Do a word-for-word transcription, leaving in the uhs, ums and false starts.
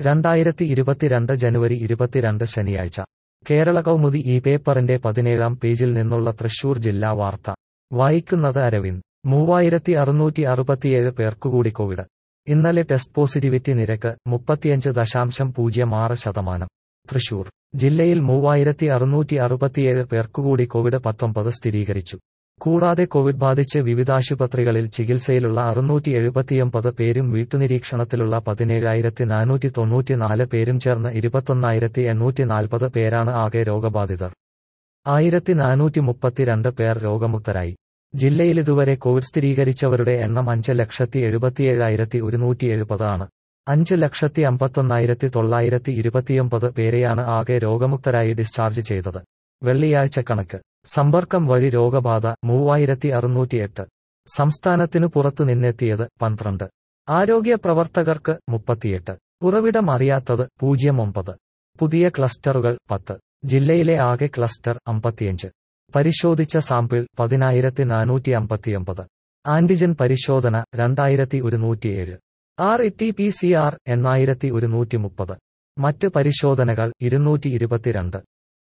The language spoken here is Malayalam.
രണ്ടായിരത്തി ഇരുപത്തിരണ്ട് ജനുവരി ഇരുപത്തിരണ്ട് ശനിയാഴ്ച കേരള കൗമുദി ഈ പേപ്പറിന്റെ പതിനേഴാം പേജിൽ നിന്നുള്ള തൃശൂർ ജില്ലാ വാർത്ത വായിക്കുന്നത് അരവിന്ദ്. മൂവായിരത്തി അറുന്നൂറ്റി അറുപത്തിയേഴ് പേർക്കുകൂടി കോവിഡ്. ഇന്നലെ ടെസ്റ്റ് പോസിറ്റിവിറ്റി നിരക്ക് മുപ്പത്തിയഞ്ച് ദശാംശം പൂജ്യം ആറ് ശതമാനം. തൃശൂർ ജില്ലയിൽ മൂവായിരത്തി അറുന്നൂറ്റി അറുപത്തിയേഴ് പേർക്കുകൂടി കോവിഡ് പത്തൊമ്പത് സ്ഥിരീകരിച്ചു. കൂടാതെ കോവിഡ് ബാധിച്ച് വിവിധാശുപത്രികളിൽ ചികിത്സയിലുള്ള അറുന്നൂറ്റി എഴുപത്തിയൊമ്പത് പേരും വീട്ടുനിരീക്ഷണത്തിലുള്ള പതിനേഴായിരത്തി നാനൂറ്റി തൊണ്ണൂറ്റിനാല് പേരും ചേർന്ന് ഇരുപത്തൊന്നായിരത്തി എണ്ണൂറ്റി നാൽപ്പത് പേരാണ് ആകെ രോഗബാധിതർ. ആയിരത്തി നാനൂറ്റി മുപ്പത്തിരണ്ട് പേർ രോഗമുക്തരായി. ജില്ലയിൽ ഇതുവരെ കോവിഡ് സ്ഥിരീകരിച്ചവരുടെ എണ്ണം അഞ്ച് ലക്ഷത്തി എഴുപത്തിയേഴായിരത്തി ഒരുന്നൂറ്റി എഴുപത് ആണ്. അഞ്ച് ലക്ഷത്തി അമ്പത്തൊന്നായിരത്തി തൊള്ളായിരത്തി ഇരുപത്തിയൊമ്പത് പേരെയാണ് ആകെ രോഗമുക്തരായി ഡിസ്ചാർജ് ചെയ്തത്. വെള്ളിയാഴ്ച കണക്ക്. സമ്പർക്കം വഴി രോഗബാധ മൂവായിരത്തി അറുന്നൂറ്റിയെട്ട്. സംസ്ഥാനത്തിനു പുറത്തു നിന്നെത്തിയത് പന്ത്രണ്ട്. ആരോഗ്യ പ്രവർത്തകർക്ക് മുപ്പത്തിയെട്ട്. ഉറവിടം അറിയാത്തത് പൂജ്യം ഒമ്പത്. പുതിയ ക്ലസ്റ്ററുകൾ പത്ത്. ജില്ലയിലെ ആകെ ക്ലസ്റ്റർ അമ്പത്തിയഞ്ച്. പരിശോധിച്ച സാമ്പിൾ പതിനായിരത്തി നാനൂറ്റി അമ്പത്തിയൊമ്പത്. ആന്റിജൻ പരിശോധന രണ്ടായിരത്തി ഒരുന്നൂറ്റിയേഴ്. R T P C R എണ്ണായിരത്തി ഒരുന്നൂറ്റി മുപ്പത്. മറ്റ് പരിശോധനകൾ ഇരുന്നൂറ്റി ഇരുപത്തിരണ്ട്.